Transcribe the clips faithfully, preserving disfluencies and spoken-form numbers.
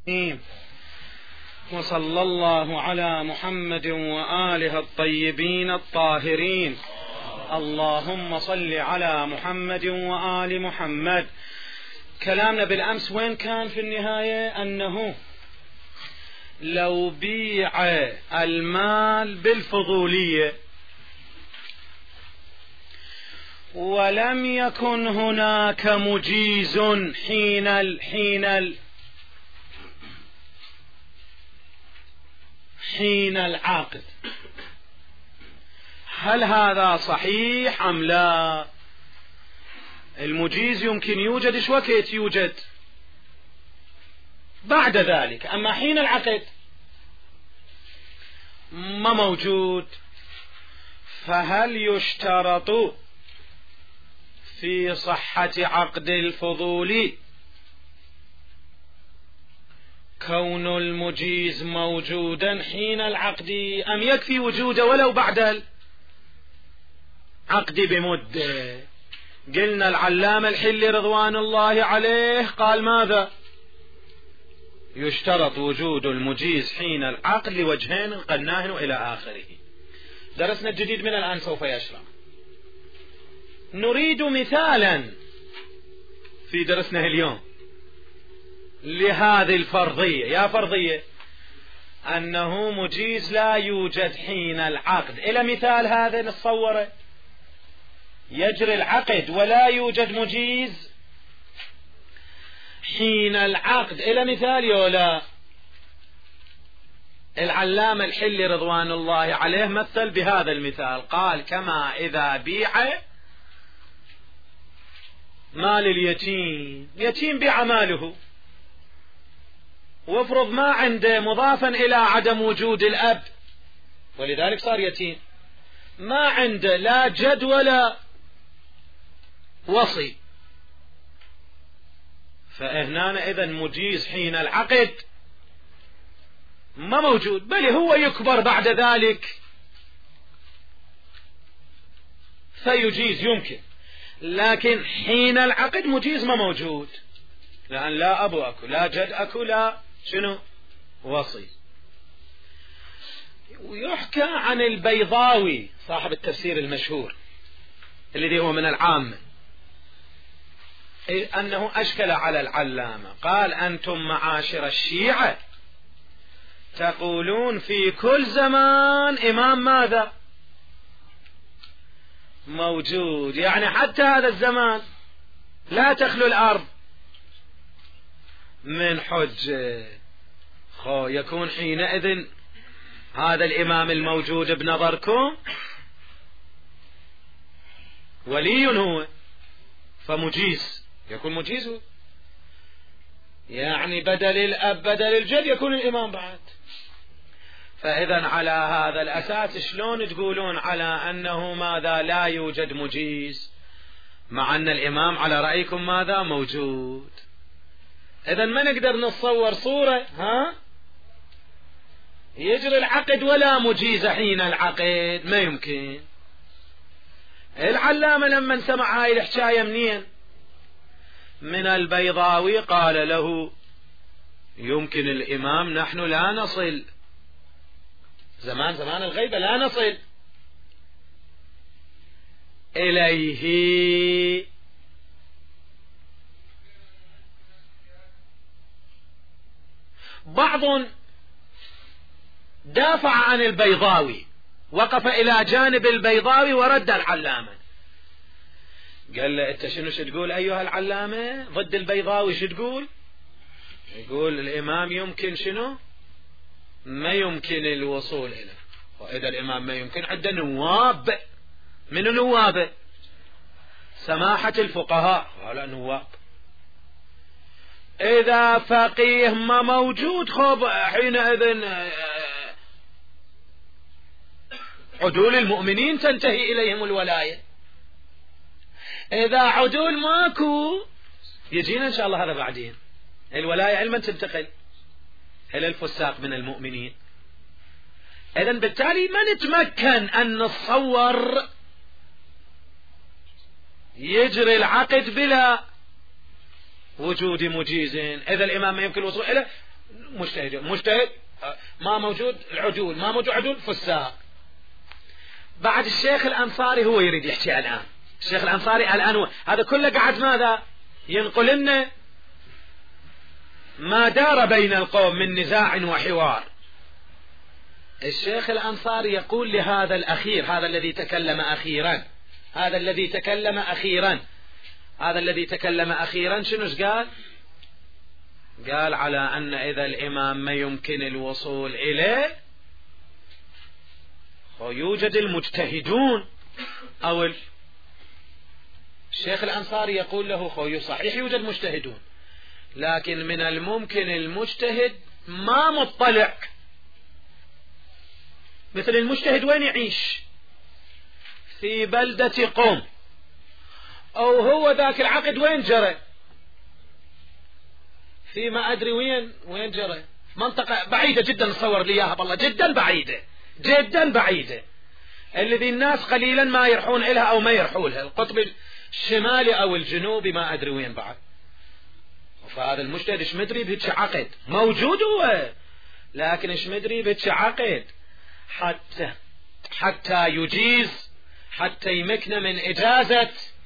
وصلى الله على محمد وآله الطيبين الطاهرين. اللهم صل على محمد وآل محمد. كلامنا بالأمس وين كان في النهاية؟ أنه لو بيع المال بالفضولية ولم يكن هناك مجيز حين ال حين ال حين العقد، هل هذا صحيح أم لا؟ المجيز يمكن يوجد ايش وقت يوجد بعد ذلك، أما حين العقد ما موجود. فهل يشترط في صحة عقد الفضول كون المجيز موجودا حين العقد أم يكفي وجوده ولو بعد العقد بمدة؟ قلنا العلامة الحلي رضوان الله عليه قال ماذا؟ يشترط وجود المجيز حين العقد لوجهين قلناهن وإلى آخره. درسنا الجديد من الآن سوف يشرح. نريد مثالا في درسنا اليوم لهذه الفرضية. يا فرضية أنه مجيز لا يوجد حين العقد، إلى مثال هذا نتصوره. يجري العقد ولا يوجد مجيز حين العقد، إلى مثال يولا. العلامة الحلي رضوان الله عليه مثل بهذا المثال، قال كما إذا بيع مال اليتيم، يتيم بيع ماله وافرض ما عنده مضافا إلى عدم وجود الأب ولذلك صار يتيم، ما عنده لا جد ولا وصي، فهنا إذا مجيز حين العقد ما موجود، بل هو يكبر بعد ذلك فيجيز يمكن، لكن حين العقد مجيز ما موجود، لأن لا أبو أكو لا جد أكو لا شنو وصي. ويحكى عن البيضاوي صاحب التفسير المشهور الذي هو من العامة أنه أشكل على العلامة، قال أنتم معاشر الشيعة تقولون في كل زمان إمام ماذا موجود، يعني حتى هذا الزمان لا تخلو الأرض من حجة، خو يكون حينئذ هذا الإمام الموجود بنظركم ولي هو فمجيز، يكون مجيز، يعني بدل الأب بدل الجد يكون الإمام بعد. فإذا على هذا الأساس شلون تقولون على أنه ماذا لا يوجد مجيز مع أن الإمام على رأيكم ماذا موجود؟ إذا ما نقدر نتصور صورة ها يجري العقد ولا مجيز حين العقد، ما يمكن. العلامة لما سمع هاي الحكاية منين؟ من البيضاوي، قال له يمكن الإمام نحن لا نصل، زمان زمان الغيبة لا نصل إليه. بعض دافع عن البيضاوي، وقف إلى جانب البيضاوي ورد العلامة، قال له أنت شنو تقول أيها العلامة ضد البيضاوي؟ شو تقول؟ يقول الإمام يمكن شنو ما يمكن الوصول إليه، وإذا الإمام ما يمكن عنده نواب، من نوابه سماحة الفقهاء، هؤلاء نواب. إذا فقيه ما موجود خب حينئذ عدول المؤمنين تنتهي إليهم الولاية، إذا عدول ماكو يجينا إن شاء الله هذا بعدين، الولاية علما تنتقل إلى الفساق من المؤمنين. إذن بالتالي ما نتمكن أن نتصور يجري العقد بلا وجود مجيز، إذا الإمام ما يمكن الوصول إليه مجتهد مجتهد ما موجود العدول، ما موجود عدول فساق. بعد الشيخ الأنصاري هو يريد يحكي الآن، الشيخ الأنصاري الآن هو هذا كله قاعد ماذا ينقل لنا ما دار بين القوم من نزاع وحوار. الشيخ الأنصاري يقول لهذا الأخير، هذا الذي تكلم أخيرا، هذا الذي تكلم أخيرا هذا الذي تكلم أخيرا شنوش قال؟ قال على أن إذا الإمام ما يمكن الوصول إليه يوجد المجتهدون. أو الشيخ الأنصاري يقول له خوي صحيح يوجد مجتهدون، لكن من الممكن المجتهد ما مطلع، مثل المجتهد وين يعيش؟ في بلدة قوم، أو هو ذاك العقد وين جرى؟ في ما أدري وين وين جرى، منطقة بعيدة جدا نصور لي إياها بالله، جدا بعيدة جدا بعيدة، الذي الناس قليلا ما يرحون إلها أو ما يرحوا لها، القطب الشمالي أو الجنوبي ما أدري وين بعد. فهذا المجتهد ايش مدري بهيك عقد موجود هو، لكن ايش مدري بهيك عقد حتى حتى يجيز، حتى يمكن من إجازة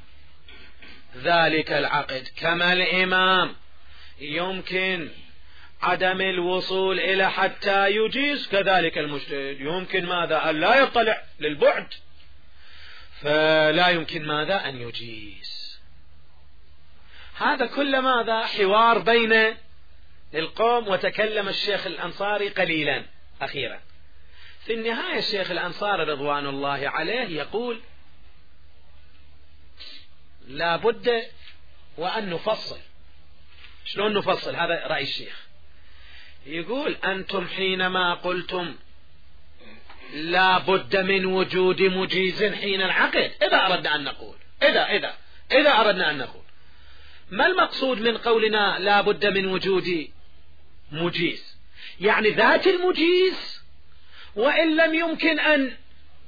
ذلك العقد. كما الإمام يمكن عدم الوصول إلى حتى يجيز، كذلك المجتهد يمكن ماذا أن لا يطلع للبعد، فلا يمكن ماذا أن يجيز. هذا كل ماذا حوار بين القوم. وتكلم الشيخ الأنصاري قليلا أخيرا. في النهاية الشيخ الأنصاري رضوان الله عليه يقول لا بد وأن نفصل. شلون نفصل؟ هذا رأي الشيخ. يقول أنتم حينما قلتم لا بد من وجود مجيز حين العقد، إذا أردنا أن نقول إذا إذا إذا أردنا أن نقول ما المقصود من قولنا لا بد من وجود مجيز؟ يعني ذات المجيز وإن لم يمكن أن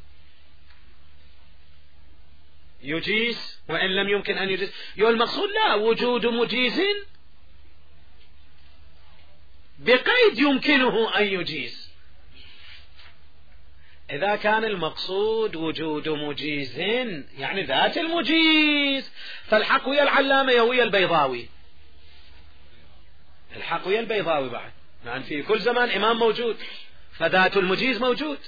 يجيز، وإن لم يمكن أن يجيز، يقول المقصود لا وجود مجيز بقيد يمكنه أن يجيز. إذا كان المقصود وجود مجيز يعني ذات المجيز، فالحق ويا العلامة ويا البيضاوي، الحق ويا البيضاوي بعد، يعني في كل زمان إمام موجود، فذات المجيز موجود.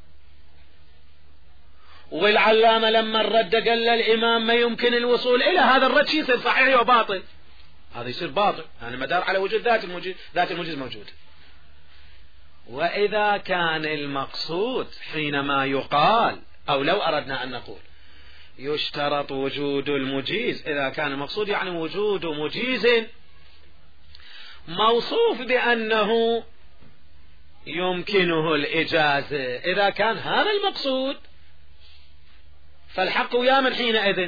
والعلامة لما الرد قال للإمام ما يمكن الوصول إلى هذا الرد يصير صحيح وباطل، هذا يصير باطل، يعني مدار على وجود ذات المجيز، ذات المجيز موجود. وإذا كان المقصود حينما يقال، أو لو أردنا أن نقول يشترط وجود المجيز، إذا كان المقصود يعني وجود مجيز موصوف بأنه يمكنه الإجازة، إذا كان هذا المقصود فالحق ويا من حينئذ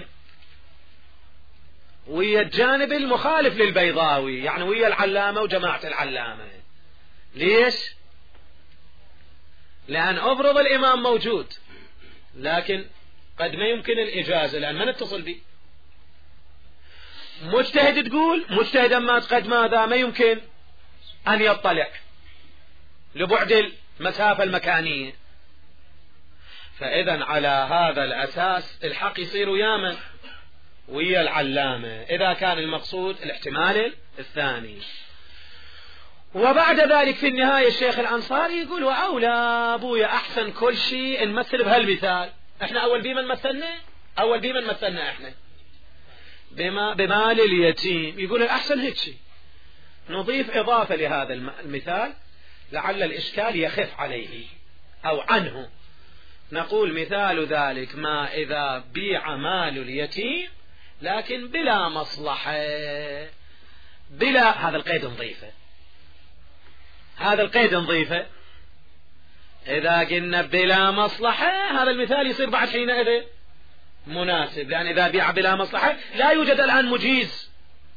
ويا الجانب المخالف للبيضاوي، يعني ويا العلامة وجماعة العلامة. ليش؟ لأن أفرض الإمام موجود لكن قد ما يمكن الإجازة، لأن ما نتصل به. مجتهد تقول مجتهد أما قد ماذا ما يمكن أن يطلع لبعد المسافة المكانية، فإذا على هذا الأساس الحق يصير ويا من؟ ويا العلامة، إذا كان المقصود الاحتمال الثاني. وبعد ذلك في النهاية الشيخ الأنصاري يقول وأولى أبويا أحسن كل شيء نمثل بهالمثال. احنا أول بمن مثلنا أول بمن مثلنا احنا بما بمال اليتيم، يقول الأحسن هيك شيء نضيف إضافة لهذا المثال لعل الإشكال يخف عليه أو عنه. نقول مثال ذلك ما إذا بيع مال اليتيم لكن بلا مصلحة، بلا هذا القيد نضيفه، هذا القيد نضيفه. إذا قلنا بلا مصلحة هذا المثال يصير بعد حينئذ مناسب، لأن إذا بيع بلا مصلحة لا يوجد الآن مجيز،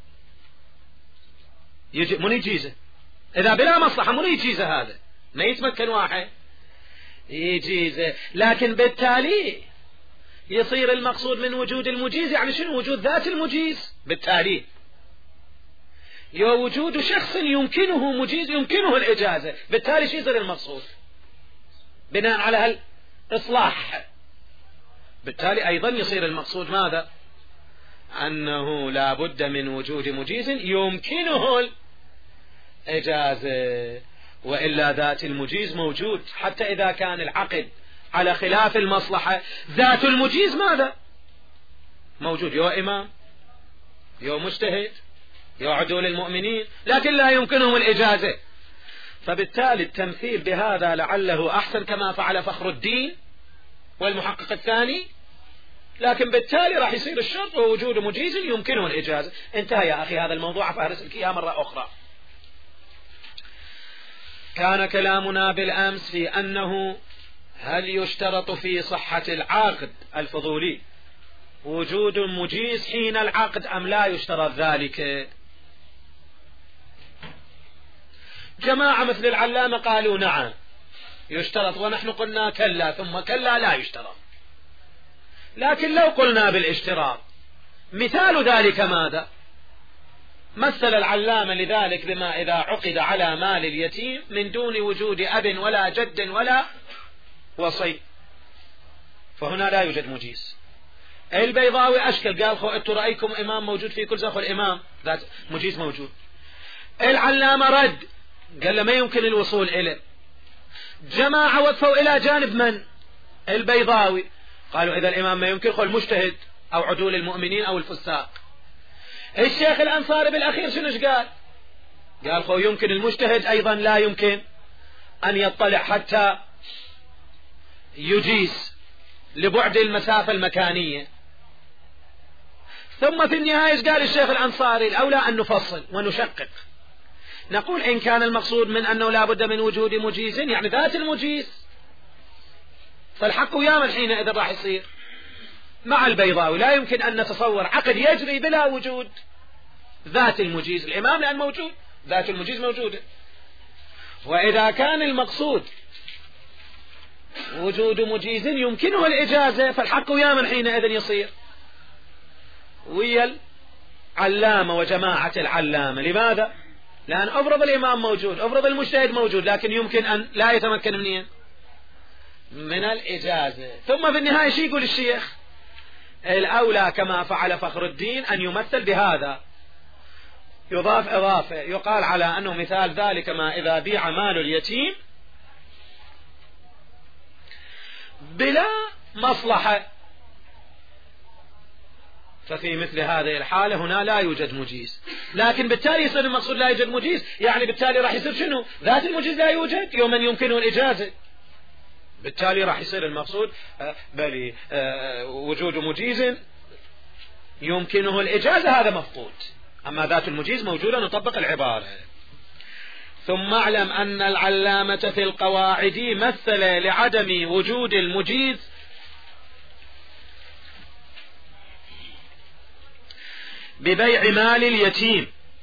من يجيزه؟ إذا بلا مصلحة من يجيزه؟ هذا ما يتمكن واحد يجيزه. لكن بالتالي يصير المقصود من وجود المجيز يعني شنو؟ وجود ذات المجيز. بالتالي يو وجود شخص يمكنه مجيز يمكنه الإجازة، بالتالي شو يصير المقصود بناء على هالإصلاح؟ بالتالي أيضا يصير المقصود ماذا؟ أنه لا بد من وجود مجيز يمكنه الإجازة، وإلا ذات المجيز موجود. حتى إذا كان العقد على خلاف المصلحة، ذات المجيز ماذا؟ موجود، يو إمام، يو مجتهد، يو عدول المؤمنين، لكن لا يمكنهم الإجازة. فبالتالي التمثيل بهذا لعله أحسن كما فعل فخر الدين والمحقق الثاني، لكن بالتالي راح يصير الشرط ووجود مجيز يمكنه الإجازة. انتهى يا أخي هذا الموضوع، فأرسل لك إياه مرة أخرى. كان كلامنا بالأمس في أنه هل يشترط في صحة العقد الفضولي وجود مجيز حين العقد أم لا يشترط ذلك؟ جماعة مثل العلامة قالوا نعم يشترط، ونحن قلنا كلا ثم كلا لا يشترط. لكن لو قلنا بالاشتراط، مثال ذلك ماذا؟ مثل العلامة لذلك بما إذا عقد على مال اليتيم من دون وجود أب ولا جد ولا وصي، فهنا لا يوجد مجيز. البيضاوي أشكل قال خو أنتوا رأيكم إمام موجود في كل زخو الإمام ذات مجيز موجود. العلامة رد قال له ما يمكن الوصول إليه. جماعة وقفوا إلى جانب من؟ البيضاوي، قالوا إذا الإمام ما يمكن خو المجتهد أو عدول المؤمنين أو الفساق. الشيخ الأنصاري بالأخير شنوش قال؟ قال خو يمكن المجتهد أيضا لا يمكن أن يطلع حتى يجيز لبعد المسافة المكانية. ثم في النهاية قال الشيخ الأنصاري الأولى أن نفصل ونشقق، نقول إن كان المقصود من أنه لا بد من وجود مجيز يعني ذات المجيز، فالحق يامل حينئذ راح يصير مع البيضاوي. لا يمكن أن نتصور عقد يجري بلا وجود ذات المجيز، الإمام لأن موجود، ذات المجيز موجودة. وإذا كان المقصود وجود مجيز يمكنه الإجازة، فالحق يامن حينئذ يصير ويا العلامة وجماعة العلامة. لماذا؟ لأن أفرض الإمام موجود، أفرض المجتهد موجود، لكن يمكن أن لا يتمكن منين؟ من الإجازة. ثم في النهاية شي يقول الشيخ؟ الأولى كما فعل فخر الدين أن يمثل بهذا، يضاف إضافة يقال على أنه مثال ذلك ما إذا بيع مال اليتيم بلا مصلحة، ففي مثل هذه الحالة هنا لا يوجد مجيز. لكن بالتالي يصير المقصود لا يوجد مجيز، يعني بالتالي راح يصير شنو؟ ذات المجيز لا يوجد يوم من يمكنه الإجازة، بالتالي راح يصير المقصود بل وجود مجيز يمكنه الإجازة هذا مفقود، أما ذات المجيز موجودة نطبق العبارة. ثم اعلم أن العلامة في القواعد مثل لعدم وجود المجيز ببيع مال اليتيم،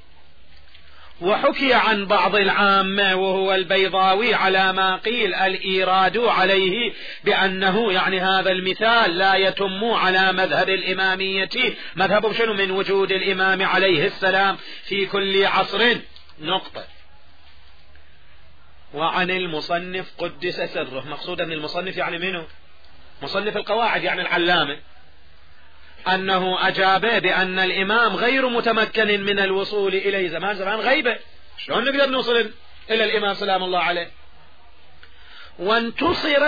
وحكي عن بعض العامة وهو البيضاوي على ما قيل الإيراد عليه بأنه يعني هذا المثال لا يتم على مذهب الإمامية، مذهب شنو؟ من وجود الإمام عليه السلام في كل عصر نقطة. وعن المصنف قدس سره، مقصودا من المصنف يعني منه؟ مصنف القواعد يعني العلامة، أنه أجاب بأن الإمام غير متمكن من الوصول إليه، زمان زمان غيبة، شلون نقدر نوصل إلى الإمام سلام الله عليه؟ وانتصر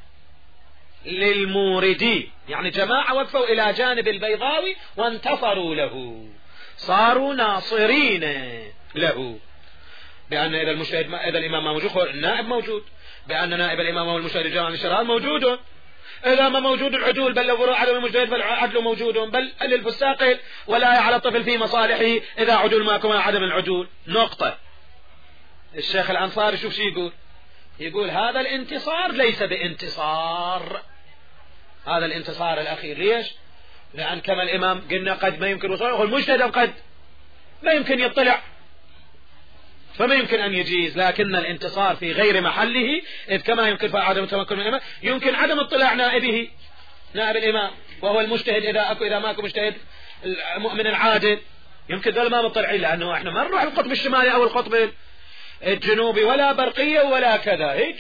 للموردي، يعني جماعة وقفوا إلى جانب البيضاوي وانتصروا له، صاروا ناصرين له، بأن إذا المجتهد إذا الإمام ما موجود النائب موجود، بأن نائب الإمام والمجتهد الجامع للشرار موجود، إذا ما موجود العدول بل لو عدم المجتهد فالعدل موجود، بل للفساق ولا على الطفل في مصالحه إذا عدول ماكم عدم العدول نقطة. الشيخ الأنصاري شوف شو يقول؟ يقول هذا الانتصار ليس بانتصار، هذا الانتصار الأخير. ليش؟ لأن كما الإمام قلنا قد ما يمكن وصوله، المجتهد قد ما يمكن يطلع فما يمكن أن يجيز، لكن الانتصار في غير محله، إذ كما يمكن عدم التمكن من الإمام يمكن عدم اطلاع نائبه نائب الإمام وهو المجتهد إذا أكو إذا ماكو مجتهد المؤمن العادل، يمكن ذول ما مطلعين، لأنه احنا ما نروح القطب الشمالي أو القطب الجنوبي ولا برقية ولا كذا هيك.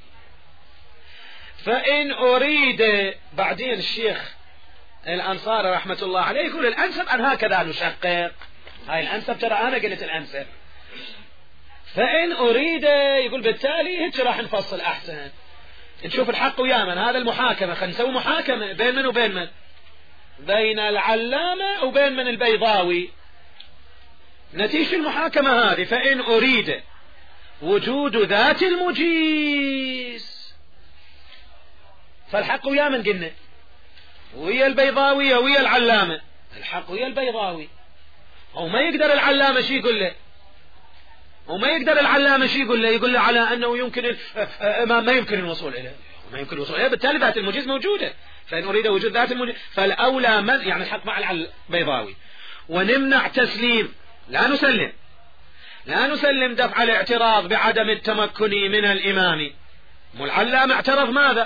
فإن أريد، بعدين الشيخ الأنصاري رحمة الله عليه يقول الأنسب أن هكذا نشقق، هاي الأنسب ترى أنا قلت الأنسب. فإن أريد يقول بالتالي هيك راح نفصل أحسن، نشوف الحق ويا من. هذا المحاكمة، خلينا نسوي محاكمة بين من وبين من؟ بين العلامة وبين من؟ البيضاوي. نتيجة المحاكمة هذه فإن أريد وجود ذات المجيز، فالحق ويا من قلنا؟ ويا البيضاوي ويا العلامة. الحق ويا البيضاوي. أو ما يقدر العلامة شي يقول له، وما يقدر العلامة شي يقول له، يقول له على أنه يمكن ما, ما يمكن الوصول إليه، ما يمكن الوصول إليه، بالتالي ذات المجيز موجودة. فإن أريد وجود ذات المجيز فالأولى من؟ يعني الحق مع البيضاوي. ونمنع تسليم، لا نسلم لا نسلم دفع الاعتراض بعدم التمكن من الإمام. والعلامة اعترض ماذا؟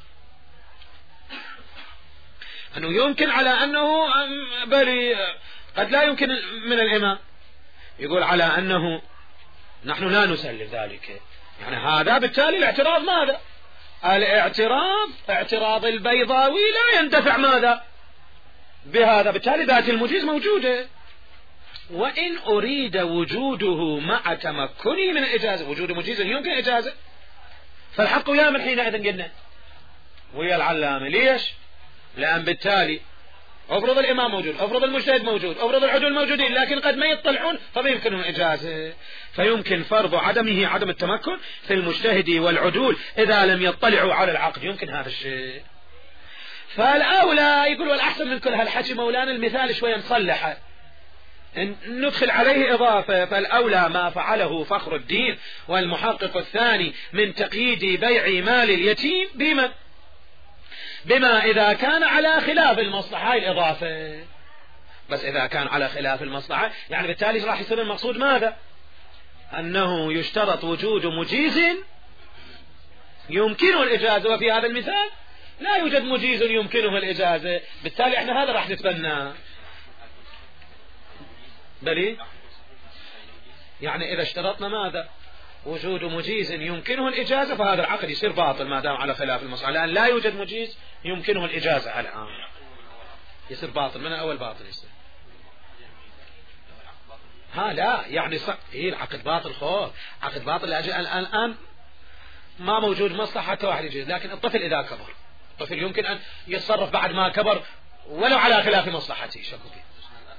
أنه يمكن على أنه بل قد لا يمكن من الإمام، يقول على أنه نحن لا نسلم ذلك. يعني هذا بالتالي الاعتراض ماذا؟ الاعتراض اعتراض البيضاوي لا يندفع ماذا؟ بهذا، بالتالي ذات المجيز موجودة. وإن أريد وجوده مع تمكني من الإجازة، وجود مجيز يمكن إجازة، فالحق ويا من حينئذ قلنا؟ ويا العلامة. ليش؟ لأن بالتالي افرض الإمام موجود، افرض المجتهد موجود، افرض العدول موجودين، لكن قد ما يطلعون فما يمكنهم إجازة، فيمكن فرض عدمه عدم التمكن في المجتهد والعدول إذا لم يطلعوا على العقد، يمكن هذا الشيء. فالأولى يقول والأحسن من كل هالحكي مولانا المثال شوية نصلحه، ندخل عليه إضافة. فالأولى ما فعله فخر الدين والمحقق الثاني من تقييد بيع مال اليتيم بما بما إذا كان على خلاف المصلحة. الإضافة بس إذا كان على خلاف المصلحة، يعني بالتالي راح يصير المقصود ماذا؟ أنه يشترط وجود مجيز يمكنه الإجازة، وفي هذا المثال لا يوجد مجيز يمكنه الإجازة، بالتالي احنا هذا راح نتبنى. بلي يعني إذا اشترطنا ماذا؟ وجود مجيز يمكنه الإجازة، فهذا العقد يصير باطل ما دام على خلاف المصلحة، لأن لا يوجد مجيز يمكنه الإجازة الآن، يصير باطل من أول باطل يصير. ها لا يعني صح، إيه العقد باطل خوف، عقد باطل لأجل الآن الآن ما موجود مصلحة حتى واحد يجيز. لكن الطفل إذا كبر، الطفل يمكن أن يتصرف بعد ما كبر ولو على خلاف مصلحته، شكو فيه.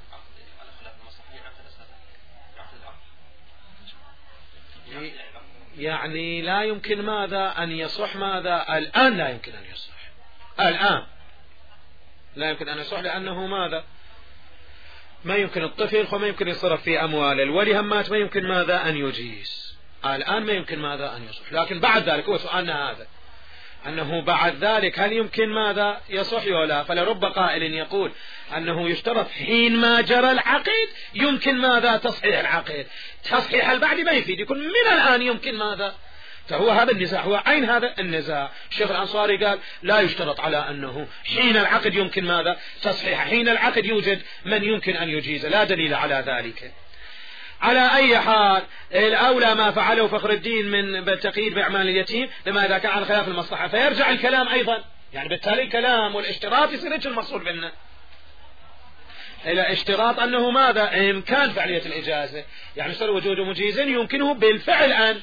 يعني لا يمكن ماذا أن يصح ماذا الآن؟ لا يمكن أن يصح الآن، لا يمكن أن يصح، لأنه ماذا؟ ما يمكن الطفل وما يمكن يصرف في أموال الولي همات، ما يمكن ماذا أن يجيز الآن، ما يمكن ماذا أن يصح. لكن بعد ذلك هو سؤالنا هذا، أنه بعد ذلك هل يمكن ماذا يصح ولا؟ فلرب قائل يقول أنه يشترط حين ما جرى العقد يمكن ماذا؟ تصحيح العقد. تصحيح البعد ما يفيد، يكون من الآن يمكن ماذا؟ فهو هذا النزاع، هو عين هذا النزاع. الشيخ الأنصاري قال لا يشترط على أنه حين العقد يمكن ماذا؟ تصحيح. حين العقد يوجد من يمكن أن يجيز، لا دليل على ذلك. على أي حال الأولى ما فعله فخر الدين من تقييد بأعمال اليتيم لما إذا كان على خلاف المصلحة، فيرجع الكلام أيضا، يعني بالتالي الكلام والاشتراط يصير ايش المقصود منه؟ إلى اشتراط أنه ماذا؟ إمكان فعلية الإجازة، يعني صار وجود مجيز يمكنه بالفعل أن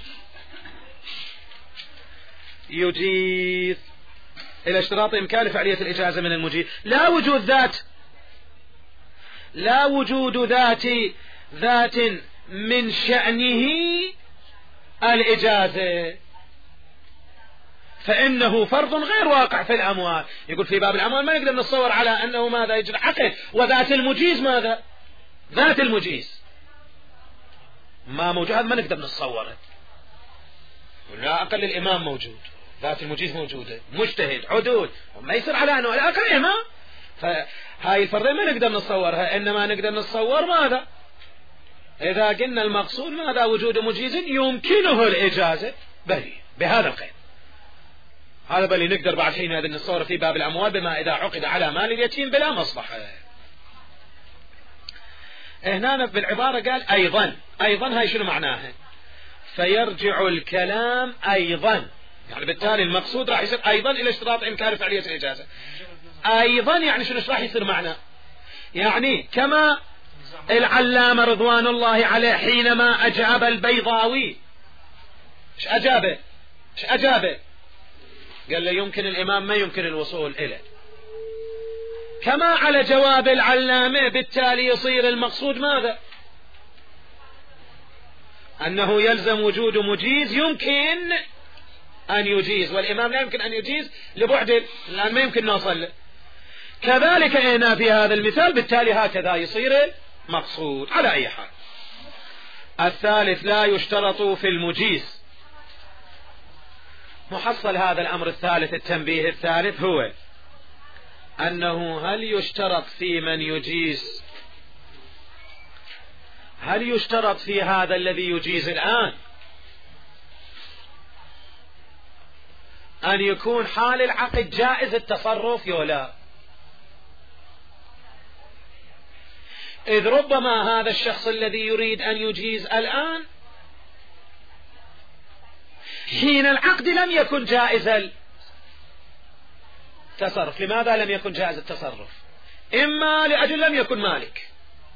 يجيز، إلى اشتراط إمكان فعلية الإجازة من المجيز، لا وجود ذات لا وجود ذات ذات من شأنه الإجازة، فإنه فرض غير واقع في الأموال. يقول في باب الأموال ما نقدر نتصور على أنه ماذا يجري عقد، وذات المجيز ماذا؟ ذات المجيز ما موجود، هذا ما نقدر نتصوره. ولا أقل الإمام موجود، ذات المجيز موجودة، مجتهد عدول، وما يصير على أنه الأقل إمام. فهاي الفرضين ما نقدر نتصورها، إنما نقدر نتصور ماذا؟ إذا قلنا المقصود ماذا؟ وجود مجيز يمكنه الإجازة، بلي بهذا القيد، هذا بلي نقدر بعد حين هذا نتصور في باب الأموال بما إذا عقد على مال اليتيم بلا مصلحة. هنا بالعبارة قال أيضا، أيضا هاي شنو معناها؟ فيرجع الكلام أيضا، يعني بالتالي المقصود راح يصير أيضا إلى اشتراط إمكان فعلية الإجازة. أيضا يعني شنو راح يصير معناه؟ يعني كما العلامة رضوان الله عليه حينما أجاب البيضاوي، ايش أجابه؟ ايش أجابه؟ قال له يمكن الإمام ما يمكن الوصول إليه. كما على جواب العلامة، بالتالي يصير المقصود ماذا؟ أنه يلزم وجود مجيز يمكن أن يجيز، والإمام لا يمكن أن يجيز لبعد الآن ما يمكن نوصل له. كذلك هنا في هذا المثال، بالتالي هكذا يصير مقصود. على أي حال، الثالث لا يشترط في المجيز. محصل هذا الأمر الثالث، التنبيه الثالث، هو أنه هل يشترط في من يجيز، هل يشترط في هذا الذي يجيز الآن أن يكون حال العقد جائز التصرف يولا؟ إذ ربما هذا الشخص الذي يريد أن يجيز الآن حين العقد لم يكن جائز التصرف. لماذا لم يكن جائز التصرف؟ إما لأجل لم يكن مالك،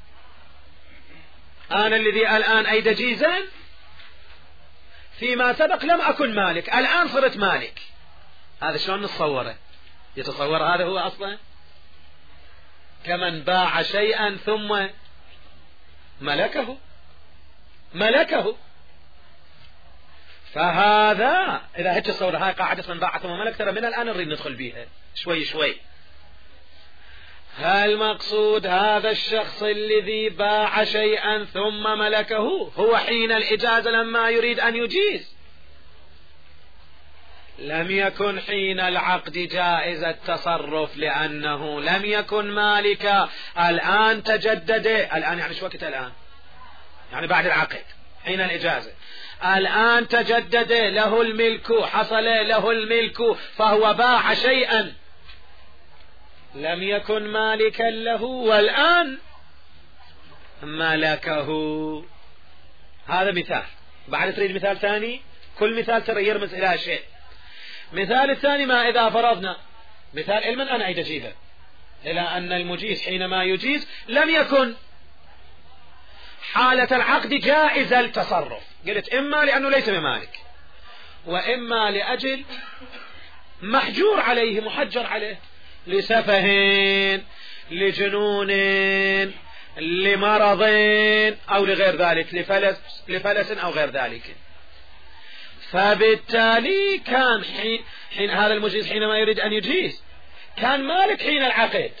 أنا الذي الآن أيد جيزا فيما سبق لم أكن مالك، الآن صرت مالك. هذا شلون نتصوره؟ يتصور هذا هو أصلا كمن باع شيئا ثم ملكه ملكه فهذا إذا هيك تصور هاي قاعدة من باع ثم ملك، ترى من الآن نريد ندخل بيها شوي شوي. هل مقصود هذا الشخص الذي باع شيئا ثم ملكه هو حين الإجازة لما يريد أن يجيز؟ لم يكن حين العقد جائز التصرف لأنه لم يكن مالكا، الآن تجدد. الآن يعني شو وقت الآن؟ يعني بعد العقد حين الإجازة، الآن تجدد له الملك، حصل له الملك، فهو باع شيئا لم يكن مالكا له والآن ملكه. هذا مثال. بعد تريد مثال ثاني؟ كل مثال ترى يرمز إلى شيء. مثال الثاني، ما إذا فرضنا مثال علما أنا أيد أجيبه إلى أن المجيز حينما يجيز لم يكن حالة العقد جائز التصرف، قلت إما لأنه ليس بمالك، وإما لأجل محجور عليه محجر عليه لسفه لجنون لمرض أو لغير ذلك، لفلس, لفلس أو غير ذلك. فبالتالي كان حين, حين هذا المجيز حينما يريد أن يجيز كان مالك حين العقد،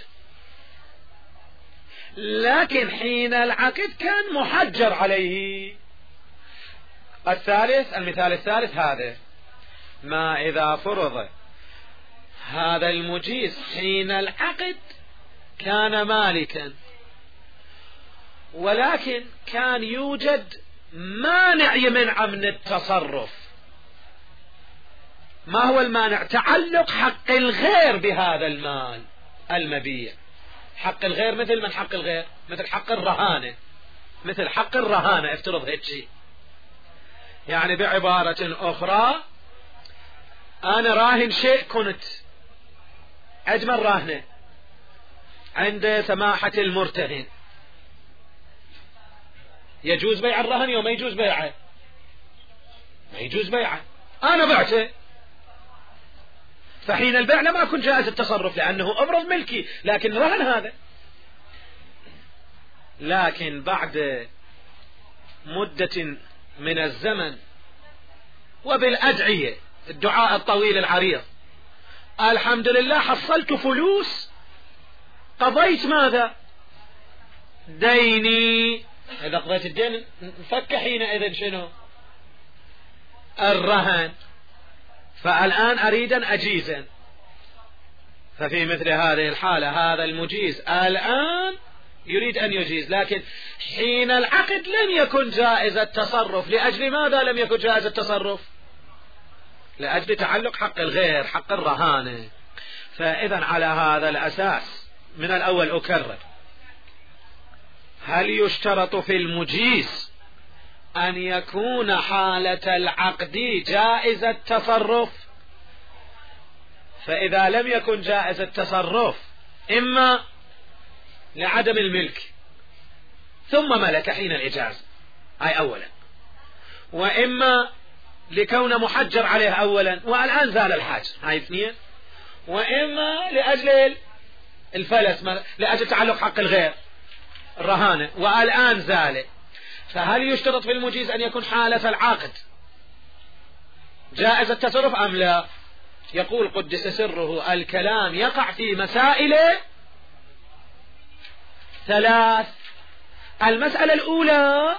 لكن حين العقد كان محجر عليه. الثالث، المثال الثالث هذا، ما إذا فرض هذا المجيز حين العقد كان مالكا، ولكن كان يوجد مانع يمنع من التصرف. ما هو المانع؟ تعلق حق الغير بهذا المال المبيع. حق الغير مثل من حق الغير؟ مثل حق الرهانة، مثل حق الرهانة. افترض هيك شيء، يعني بعبارة أخرى أنا راهن شيء، كنت أجمل راهنة عند سماحة المرتهن، يجوز بيع الرهن وما يجوز بيعه؟ ما يجوز بيعه. أنا بعته، فحين البيع لم أكن جائز التصرف لأنه أبرز ملكي، لكن رهن هذا. لكن بعد مدة من الزمن وبالأدعية الدعاء الطويل العريض، الحمد لله حصلت فلوس، قضيت ماذا؟ ديني. إذا قضيت الدين نفك حينئذ شنو؟ الرهن. فالآن أريد أن أجيزا، ففي مثل هذه الحالة هذا المجيز الآن يريد أن يجيز، لكن حين العقد لم يكن جائز التصرف. لأجل ماذا لم يكن جائز التصرف؟ لأجل تعلق حق الغير، حق الرهانة. فإذا على هذا الأساس من الأول أكرر، هل يشترط في المجيز أن يكون حالة العقد جائز التصرف؟ فإذا لم يكن جائز التصرف إما لعدم الملك ثم ملك حين الإجازة هاي أولا، وإما لكون محجر عليه أولا والآن زال الحاجر هاي اثنين، وإما لأجل الفلس لأجل تعلق حق الغير الرهانة والآن زال. فهل يشترط في المجيز أن يكون حالة العقد جائز التصرف أم لا؟ يقول قدس سره الكلام يقع في مسائل ثلاث. المسألة الأولى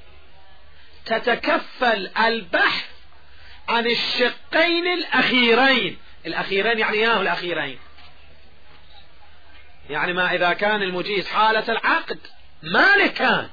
تتكفل البحث عن الشقين الأخيرين. الأخيرين يعني ياه الأخيرين، يعني ما إذا كان المجيز حالة العقد مالكان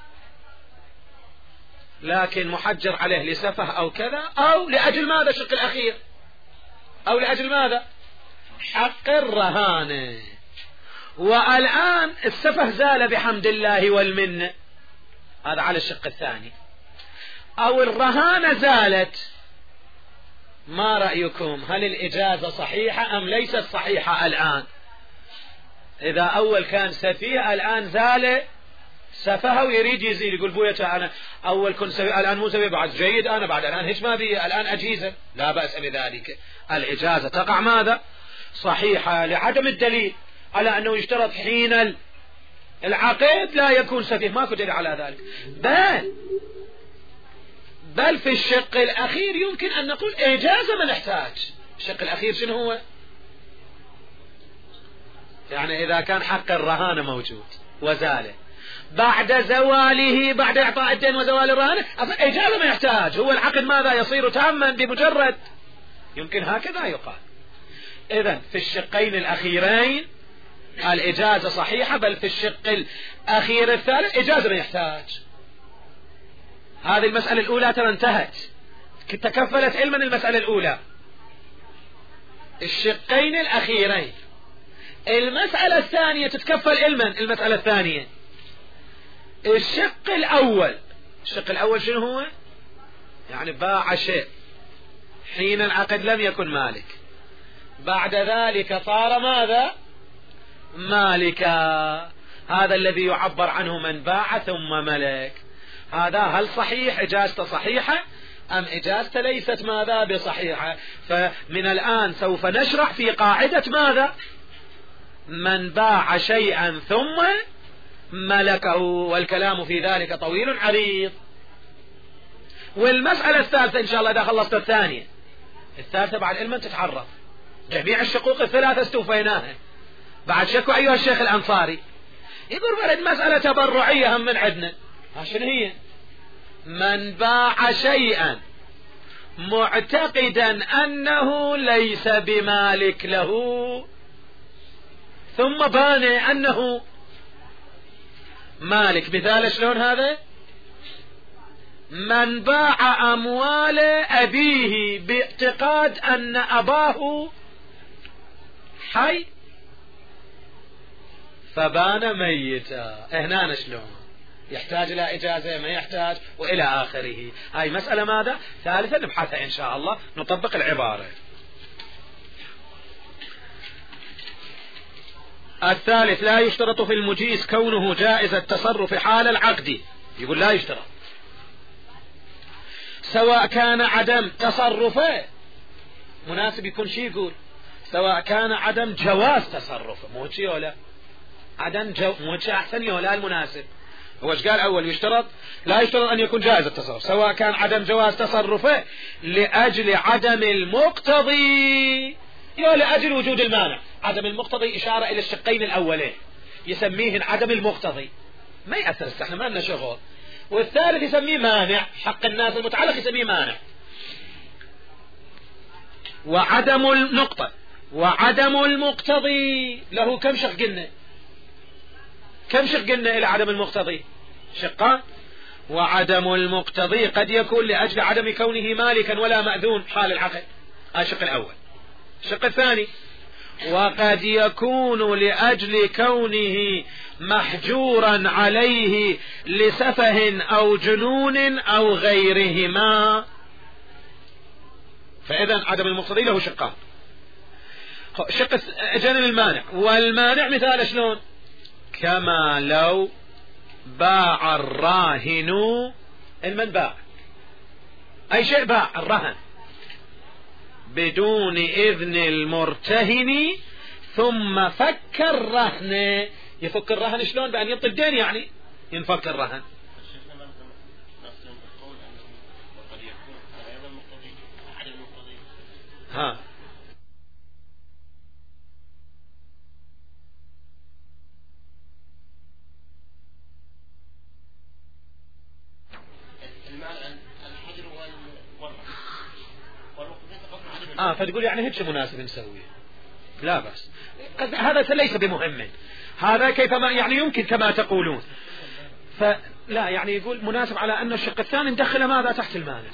لكن محجر عليه لسفه أو كذا، أو لأجل ماذا الشق الأخير، أو لأجل ماذا حق الرهانة. والآن السفه زال بحمد الله والمنة، هذا على الشق الثاني، أو الرهانة زالت. ما رأيكم؟ هل الإجازة صحيحة أم ليست صحيحة الآن؟ إذا أول كان سفيه الآن زال سفه ويريد يزيد، يقول بويا أنا أول كنت سفيه الآن مو سفيه بعد جيد، أنا بعد الآن هيش ما بي الآن أجيزة، لا بأس بذلك. الإجازة تقع ماذا صحيحة لعدم الدليل على أنه يشترط حين العقد لا يكون سفيه، ماكو دليل على ذلك. بل بل في الشق الأخير يمكن أن نقول إجازة ما نحتاج. الشق الأخير شنو هو؟ يعني إذا كان حق الرهانة موجود وزاله بعد زواله، بعد إعطاء الدين وزوال الرهانة، أصلا إجازة ما يحتاج، هو العقد ماذا يصير تاما بمجرد، يمكن هكذا يقال. إذن في الشقين الأخيرين الإجازة صحيحة، بل في الشق الأخير الثالث إجازة ما يحتاج. هذه المسألة الأولى ترى انتهت، تكفلت علما المسألة الأولى الشقين الأخيرين. المسألة الثانية تتكفل علما المسألة الثانية الشق الأول. الشق الأول شنو هو؟ يعني باع شيء حين العقد لم يكن مالك، بعد ذلك صار ماذا؟ مالكا. هذا الذي يعبر عنه من باع ثم ملك. هذا هل صحيح إجازته صحيحة أم إجازته ليست ماذا بصحيحة؟ فمن الآن سوف نشرح في قاعدة ماذا؟ من باع شيئا ثم ملكه، والكلام في ذلك طويل عريض. والمسألة الثالثة إن شاء الله إذا خلصت الثانية، الثالثة بعد علما تتعرف جميع الشقوق الثلاثة استوفيناها. بعد شكو أيها الشيخ الأنصاري يقول برد مسألة تبرعية هم من عندنا، شنو هي؟ من باع شيئا معتقدا أنه ليس بمالك له ثم بان أنه مالك. مثال شلون هذا؟ من باع أموال أبيه باعتقاد أن أباه حي فبان ميتا. هنا شلون؟ يحتاج إلى إجازة ما يحتاج وإلى آخره. هاي مسألة ماذا؟ ثالثا نبحثها إن شاء الله، نطبق العبارة. الثالث لا يشترط في المجيز كونه جائز التصرف حال العقد. يقول لا يشترط، سواء كان عدم تصرفه مناسب يكون شي، يقول سواء كان عدم جواز تصرفه، مو شي ولا عدم جو... مو شي أحسن ولا المناسب. هو ايش قال أول؟ يشترط لا يشترط أن يكون جائز التصرف سواء كان عدم جواز تصرفه لأجل عدم المقتضي يا لأجل وجود المانع. عدم المقتضي إشارة إلى الشقين الأولين يسميهن عدم المقتضي، ما يأثر، احنا ما لنا شغل. والثالث يسميه مانع، حق الناس المتعلق يسميه مانع. وعدم النقطة وعدم المقتضي له كم شق قلنا؟ كم شق قلنا إلى عدم المقتضي؟ شقان. وعدم المقتضي قد يكون لأجل عدم كونه مالكا ولا مأذون حال العقد، هذا الشق الأول. الشق الثاني وقد يكون لأجل كونه محجورا عليه لسفه أو جنون أو غيرهما. فإذا عدم المقتضي له شقان. شق جانب المانع، والمانع مثال شلون؟ كما لو باع الراهن المنباع، أي شيء باع الرهن بدون إذن المرتهن ثم فك الرهن. يفك الرهن شلون؟ بأن ينطي الدين، يعني ينفك الرهن. ها اه فتقول يعني هيك مناسب نسويه، لا بس هذا ليس بمهم، هذا كيفما يعني يمكن كما تقولون. فلا يعني يقول مناسب على أن الشق الثاني ندخل ماذا تحت المانع.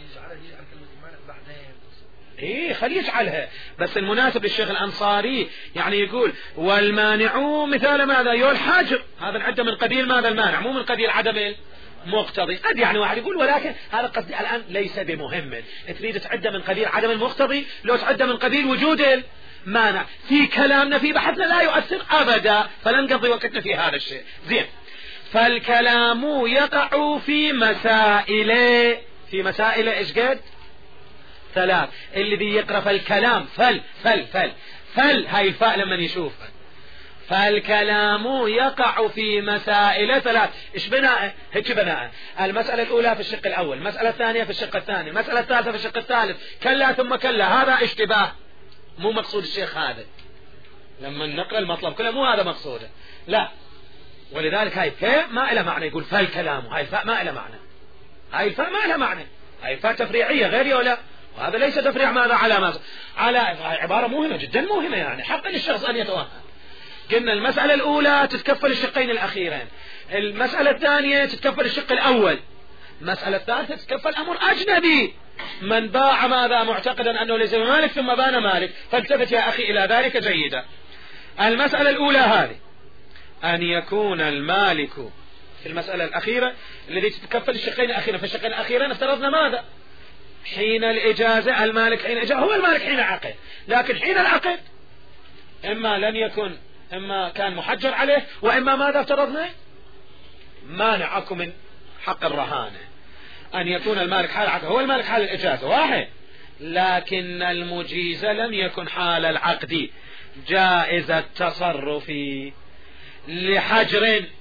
ايه خليه يجعلها، بس المناسب للشيخ الأنصاري يعني يقول والمانع مثال ماذا؟ يو الحاجر، هذا العدة من قبيل ماذا؟ المانع، مو من قبيل عدم المقتضي. قد يعني واحد يقول ولكن هذا قصدي الآن ليس بمهم، تريد تعدة من قبيل عدم المقتضي لو تعدة من قبيل وجود المانع. في كلامنا في بحثنا لا يؤثر أبدا، فلن نقضي وقتنا في هذا الشيء. زين، فالكلام يقع في مسائل، في مسائل ايش قد؟ ثلاث. اللي بي يقرأ فالكلام فل فل فل فل هاي الفاء لما يشوفها، فالكلام يقع في مسائل ثلاث. ايش بناء؟ هيك بناء. المسألة الأولى في الشق الأول، المسألة الثانية في الشق الثاني، المسألة الثالثة في الشق الثالث، كلا ثم كلا. هذا اشتباه، مو مقصود الشيخ هذا لما نقرأ المطلب كله، مو هذا مقصوده، لا. ولذلك هاي الفاء ما إلى معنى، يقول فالكلام، هاي الفاء ما إلى معنى، هاي الفاء ما إلى معنى، هاي الفاء تفريعية غير ولا، وهذا ليس تفريع ماذا على ماذا، على عبارة مهمة جدا مهمة، يعني حقا للشخص أن يتوهم. قلنا المسألة الأولى تتكفل الشقين الأخيرين، المسألة الثانية تتكفل الشق الأول، المسألة الثالثة تتكفل أمر أجنبي، من باع ماذا معتقدا أنه ليس بمالك ثم بان مالك، فالتفت يا أخي إلى ذلك جيدا. المسألة الأولى هذه أن يكون المالك في المسألة الأخيرة الذي تتكفل الشقين الأخيرين، في الشقين الأخيرين افترضنا ماذا؟ حين الإجازة المالك حين إجازة هو المالك حين عقد، لكن حين العقد إما لن يكن، إما كان محجر عليه، وإما ماذا افترضنا؟ مانعكم من حق الرهانة. أن يكون المالك حال العقد هو المالك حال الإجازة واحد، لكن المجيز لم يكن حال العقد جائز التصرف لحجر.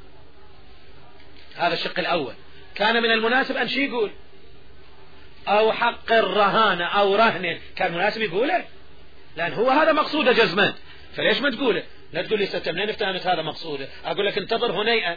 هذا الشق الأول. كان من المناسب أن شي يقول أو حق الرهانة أو رهن، كان مناسب يقوله، لأن هو هذا مقصوده جزما، فليش ما تقوله؟ لا تقول لي ستة منين افتهمت هذا مقصوده، أقول لك انتظر هنيئا.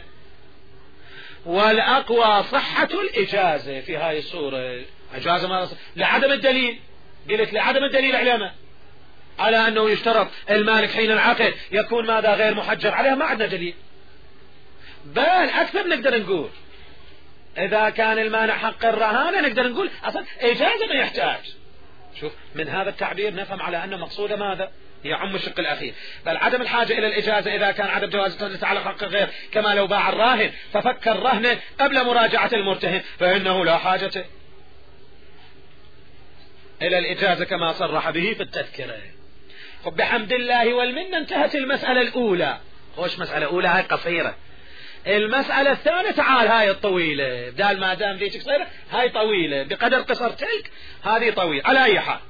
والأقوى صحة الإجازة في هاي الصورة، إجازة ما لعدم الدليل، قلت لعدم الدليل علامة على أنه يشترط المالك حين العقد يكون ماذا غير محجر عليه، ما عندنا دليل. بل أكثر نقدر نقول إذا كان المانع حق الرهانة نقدر نقول أصلا إجازة ما يحتاج. شوف من هذا التعبير نفهم على أنه مقصود ماذا؟ يعم الشق الأخير. بل عدم الحاجة إلى الإجازة إذا كان عدم جواز تدلس على حق غير، كما لو باع الراهن ففك الرهن قبل مراجعة المرتهن، فإنه لا حاجة إلى الإجازة كما صرح به في التذكرة. بحمد الله والمنة انتهت المسألة الأولى. خوش مسألة أولى هاي قصيرة. المسألة الثانية تعال هاي الطويلة، بدال ما دام ذيك قصيرة هاي طويلة بقدر قصر تلك، هذه طويلة. على أي حال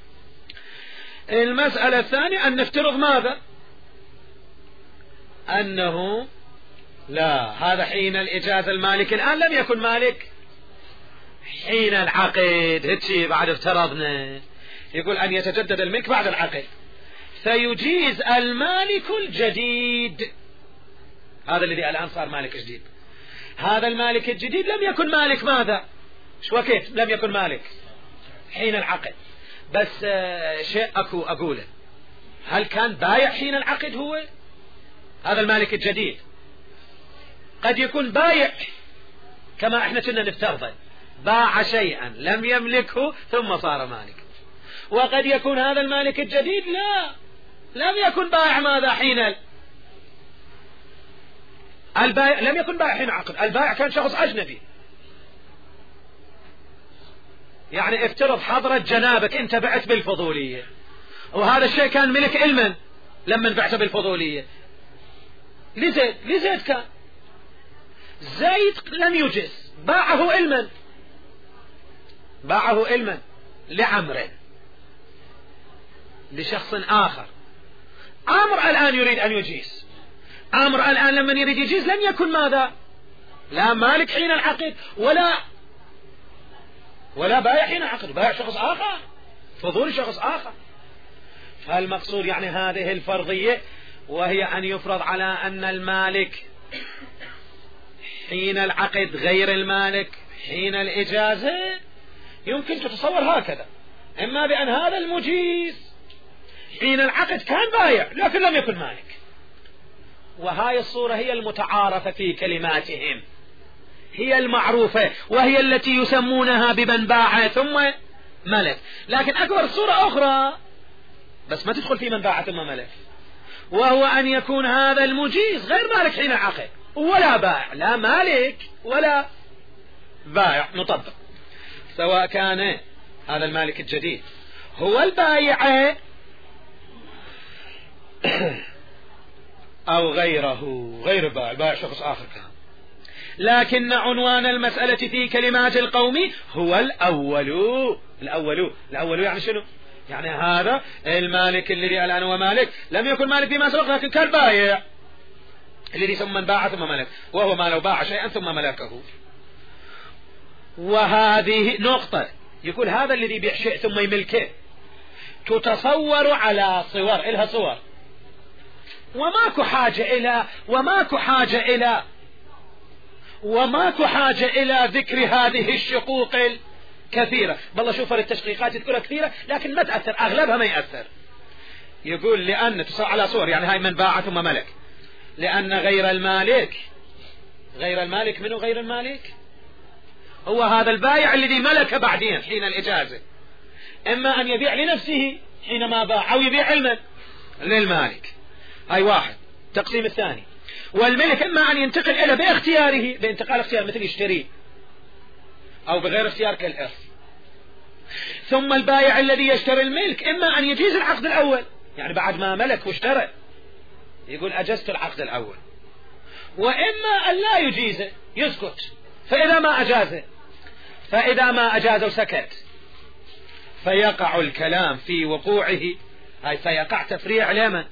المسألة الثانية أن نفترض ماذا؟ أنه لا، هذا حين الإجازة المالك الآن لم يكن مالك حين العقد، هتشي بعد افترضنا. يقول أن يتجدد الملك بعد العقد، فيجيز المالك الجديد، هذا الذي الآن صار مالك جديد. هذا المالك الجديد لم يكن مالك ماذا؟ شو وقت لم يكن مالك؟ حين العقد. بس شيء أكو أقوله، هل كان بايع حين العقد هو؟ هذا المالك الجديد قد يكون بايع كما احنا كنا نفترضه، باع شيئا لم يملكه ثم صار مالك. وقد يكون هذا المالك الجديد لا، لم يكن بائع ماذا حين البائع لم يكن بائع حين عقد، البائع كان شخص أجنبي. يعني افترض حضرة جنابك انت بعت بالفضولية، وهذا الشيء كان ملك علما لما بعت بالفضولية لزيد، لزيد كان، زيد لم يجز، باعه علما، باعه علما لعمر، لشخص آخر. عمر الآن يريد أن يجيز، عمر الآن لما يريد يجيز لم يكن ماذا؟ لا مالك حين العقد ولا ولا بايع حين العقد، بايع شخص آخر، فضول شخص آخر. فالمقصود يعني هذه الفرضية، وهي أن يفرض على أن المالك حين العقد غير المالك حين الإجازة. يمكن تتصور هكذا، إما بأن هذا المجيز حين العقد كان بايع لكن لم يكن مالك، وهاي الصورة هي المتعارفة في كلماتهم، هي المعروفة، وهي التي يسمونها بمن باع ثم ملك. لكن أكبر صورة أخرى بس ما تدخل في من باع ثم ملك، وهو أن يكون هذا المجيز غير مالك حين العقد ولا باع، لا مالك ولا بايع مطبق، سواء كان هذا المالك الجديد هو البايع أو غيره، غير بايع، بايع شخص آخر كان. لكن عنوان المسألة في كلمات القوم هو الأول. الأول الأول يعني شنو؟ يعني هذا المالك الذي الآن هو مالك لم يكن مالك فيما سبق، لكن كان بايع الذي ثم من باع ثم ملك، وهو ما لو باع شيئا ثم ملكه. وهذه نقطة، يقول هذا الذي يبيع شيء ثم يملكه تتصور على صور، إلها صور، وماكو حاجة إلى وماكو حاجة إلى وماكو حاجة إلى ذكر هذه الشقوق الكثيرة. بالله شوف التشقيقات تذكرها كثيرة لكن ما تأثر، أغلبها ما يأثر. يقول لأن تصور على صور، يعني هاي من باع ثم ملك، لأن غير المالك، غير المالك منه غير المالك هو هذا البائع الذي ملك بعدين حين الإجازة، إما أن يبيع لنفسه حينما باع أو يبيع علما للمالك. هاي واحد. تقسيم الثاني، والملك إما أن ينتقل إلى باختياره، بانتقال اختيار مثل يشتري، أو بغير اختيار كالإرث. ثم البائع الذي يشتري الملك إما أن يجيز العقد الأول، يعني بعد ما ملك واشترى يقول أجزت العقد الأول، وإما أن لا يجيزه يسكت. فإذا ما أجازه فإذا ما أجازه سكت فيقع الكلام في وقوعه، هاي فيقع تفريع لما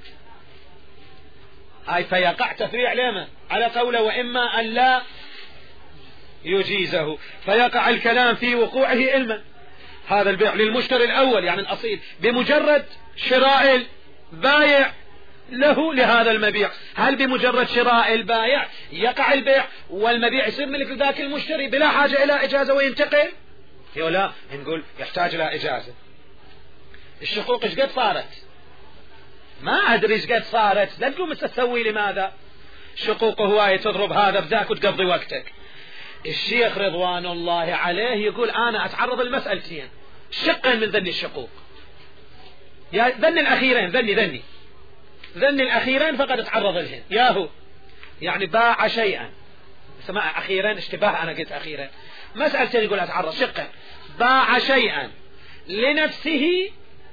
هاي فيقع تفريع لما على قوله وإما أن لا يجيزه، فيقع الكلام في وقوعه علما. هذا البيع للمشتري الأول يعني الأصيل، بمجرد شراء البايع له لهذا المبيع. هل بمجرد شراء البايع يقع البيع والمبيع يصير ملك ذاك المشتري بلا حاجة إلى إجازة وينتقل؟ لا، نقول يحتاج إلى إجازة. الشقوق ايش قد صارت؟ ما أدري ايش قد صارت، لا تقوم تسوي لماذا شقوق هواية تضرب هذا بذاك وتقضي وقتك. الشيخ رضوان الله عليه يقول أنا أتعرض المسألتين، شقين من ذني الشقوق، يا ذني الأخيرين، ذني ذني ذني الأخيرين فقد اتعرض لهن. ياهو يعني باع شيئا، سماع أخيرين اشتباه، أنا قلت أخيرين، مسألتين يقول أتعرض شقين. باع شيئا لنفسه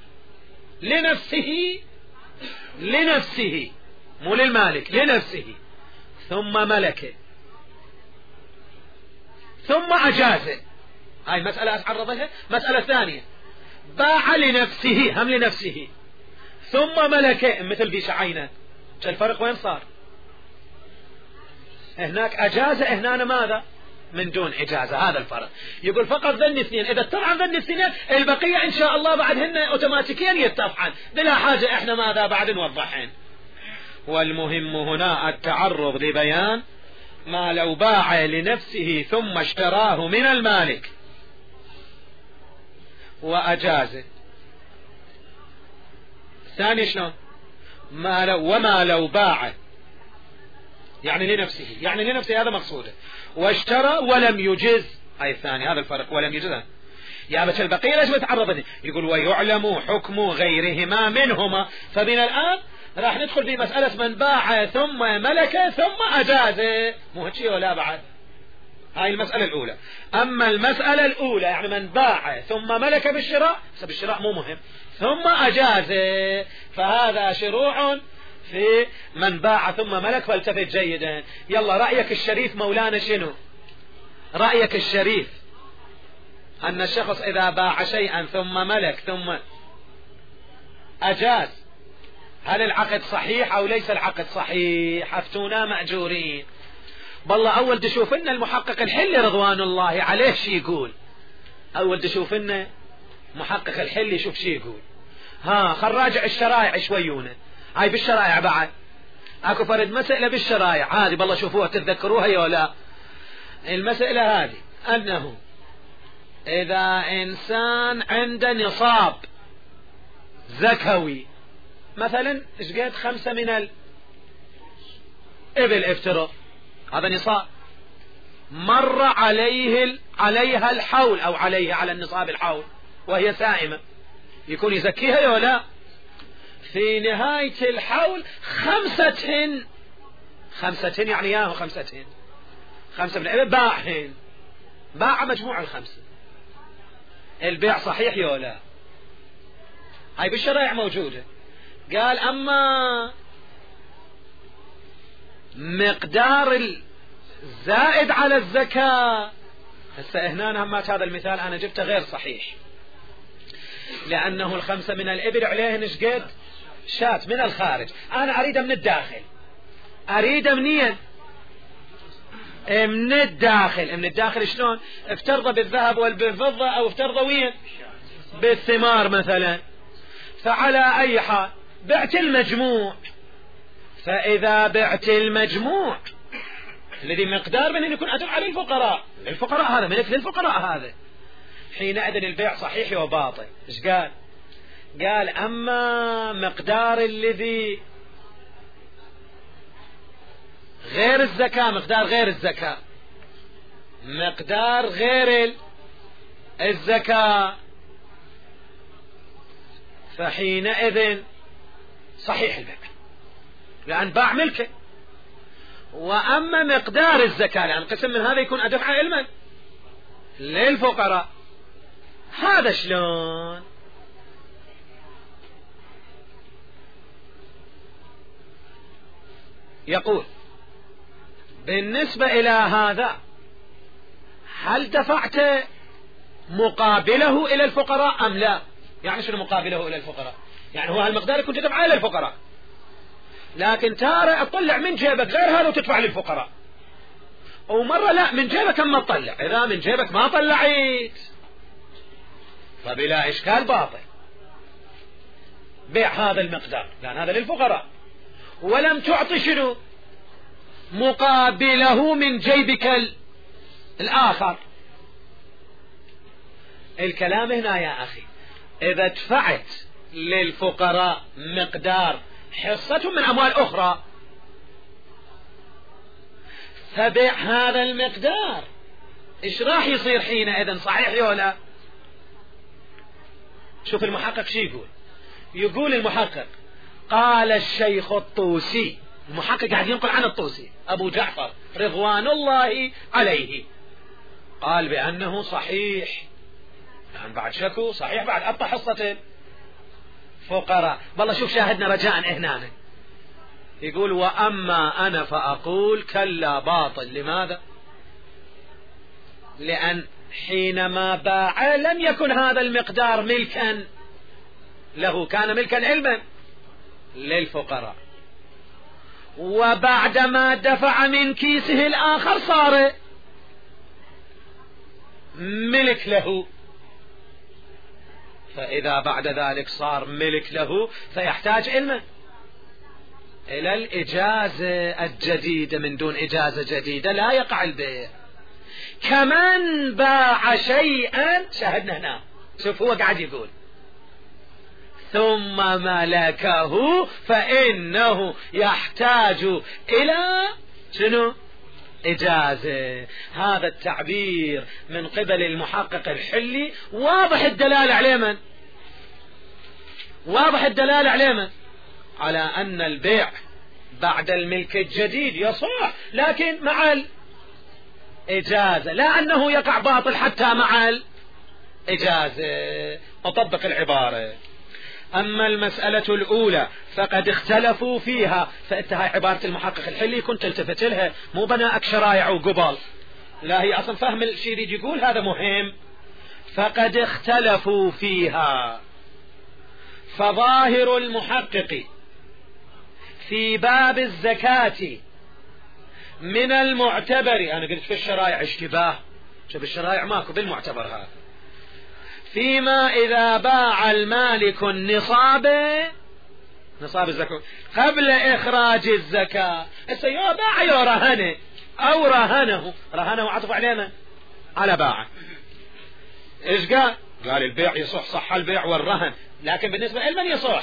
لنفسه لنفسه مو للمالك، لنفسه، ثم ملكه ثم أجازه، هاي مسألة أتعرض لها. مسألة ثانية، باع لنفسه، هم لنفسه، ثم ملكه، مثل في شعينة. الفرق وين صار؟ هناك أجازة، هنا ماذا؟ من دون إجازة. هذا الفرق. يقول فقط ذني اثنين، إذا اتفق عن ذني اثنين البقية إن شاء الله بعدهن أوتوماتيكيا يتفقان بلا حاجة إحنا ماذا بعد نوضحين. والمهم هنا التعرض لبيان ما لو باع لنفسه ثم اشتراه من المالك وأجازه. ثاني شلون؟ ما لو وما لو باع يعني لنفسه، يعني لنفسه هذا مقصوده، واشترى ولم يجز، هاي الثاني، هذا الفرق، ولم يجز يا بس البقية ليش بتعرضني؟ يقول ويعلم حكم غيرهما منهما. فمن الآن راح ندخل في مسألة من باع ثم ملك ثم أجاز، مو هيك ولا بعد؟ هاي المسألة الأولى. أما المسألة الأولى يعني من باع ثم ملك بالشراء، بس بالشراء مو مهم، ثم أجاز، فهذا شروع في من باع ثم ملك. فالتفت جيدا. يلا رأيك الشريف مولانا شنو؟ رأيك الشريف أن الشخص إذا باع شيئا ثم ملك ثم أجاز، هل العقد صحيح أو ليس العقد صحيح؟ أفتونا مأجورين. بالله أول تشوف إن المحقق الحلي رضوان الله عليه شي يقول. أول تشوف إن محقق الحلي شوف شي يقول. ها خل راجع الشرائع شويونه. هاي بالشرائع بعد اكو فرد مسألة بالشرائع هذه بالله شوفوها تتذكروها يا لا. المسألة هذه أنه إذا إنسان عنده نصاب زكوي مثلا ايش قد خمسة من الإبل افترض، هذا نصاب، مر عليه عليها الحول أو عليه على النصاب الحول وهي سائمة، يكون يزكيها يا لا. في نهاية الحول خمسة خمسة يعني ياهو خمسة خمسة من الإبل باعهن، باع مجموع الخمسة، البيع صحيح يا لا؟ هاي بالشرائع موجودة. قال أما مقدار الزائد على الزكاة، هسه هنا همات هذا المثال أنا جبته غير صحيح، لأنه الخمسة من الإبل عليهن ايش قد؟ شات من الخارج، أنا أريده من الداخل، أريده منين؟ من الداخل. من الداخل شلون؟ افترض بالذهب والفضة أو افترض وين؟ بالثمار مثلا. فعلى أي حال بعت المجموع، فإذا بعت المجموع الذي مقدار من أن يكون أدفع للفقراء، الفقراء هذا ملك للفقراء هذا، حينئذ البيع صحيح وباطل. إيش قال؟ قال أما مقدار الذي غير الزكاة، مقدار غير الزكاة، مقدار غير الزكاة، فحينئذ صحيح البيع لأن باع ملكه. وأما مقدار الزكاة لأن قسم من هذا يكون أدفع علما للفقراء، هذا شلون؟ يقول بالنسبة إلى هذا هل دفعت مقابله إلى الفقراء أم لا؟ يعني شنو مقابله إلى الفقراء؟ يعني هو هالمقدار يكون تدفع إلى الفقراء، لكن تارة تطلع من جيبك غير هذا وتدفع للفقراء، ومرة لا من جيبك أما تطلع. إذا من جيبك ما طلعيت فبلا إشكال باطل بيع هذا المقدار لأن هذا للفقراء، ولم تعطي شنو مقابله من جيبك الآخر. الكلام هنا يا أخي إذا دفعت للفقراء مقدار حصتهم من أموال أخرى فبيع هذا المقدار إيش راح يصير حينئذ؟ صحيح يا لا؟ شوف المحقق شي يقول. يقول المحقق قال الشيخ الطوسي، المحقق قاعد ينقل عن الطوسي أبو جعفر رضوان الله عليه، قال بأنه صحيح، يعني بعد شكو صحيح بعد أبطى حصة فقراء. والله شوف شاهدنا رجاء هنا يقول وأما أنا فأقول كلا باطل. لماذا؟ لأن حينما باع لم يكن هذا المقدار ملكا له، كان ملكا علما للفقراء، وبعدما دفع من كيسه الآخر صار ملك له، فإذا بعد ذلك صار ملك له فيحتاج علما إلى الإجازة الجديدة، من دون إجازة جديدة لا يقع البيع. كمن باع شيئا، شاهدنا هنا شوف هو قاعد يقول ثم ملكه فإنه يحتاج إلى شنو؟ إجازة. هذا التعبير من قبل المحقق الحلي واضح الدلالة عليه من؟ واضح الدلالة عليه من؟ على أن البيع بعد الملك الجديد يصح، لكن مع الإجازة، لا أنه يقع باطل حتى مع الإجازة. أطبق العبارة. أما المسألة الأولى فقد اختلفوا فيها، فانتهى عبارة المحقق الحلي كنت التفت لها، مو بناءك شرايع وقبال، لا هي أصلا فهم الشيء يجي يقول هذا مهم. فقد اختلفوا فيها، فظاهر المحقق في باب الزكاة من المعتبر، أنا قلت في الشرائع اشتباه، شوف الشرائع ماكو بالمعتبر هذا، فيما إذا باع المالك النصاب، نصاب الزكاة قبل إخراج الزكاة، السيارة باع يا رهنه أو رهنه، رهنه عطف علينا على باعه. إيش قال؟ قال البيع يصح، صح البيع والرهن، لكن بالنسبة لمن يصح؟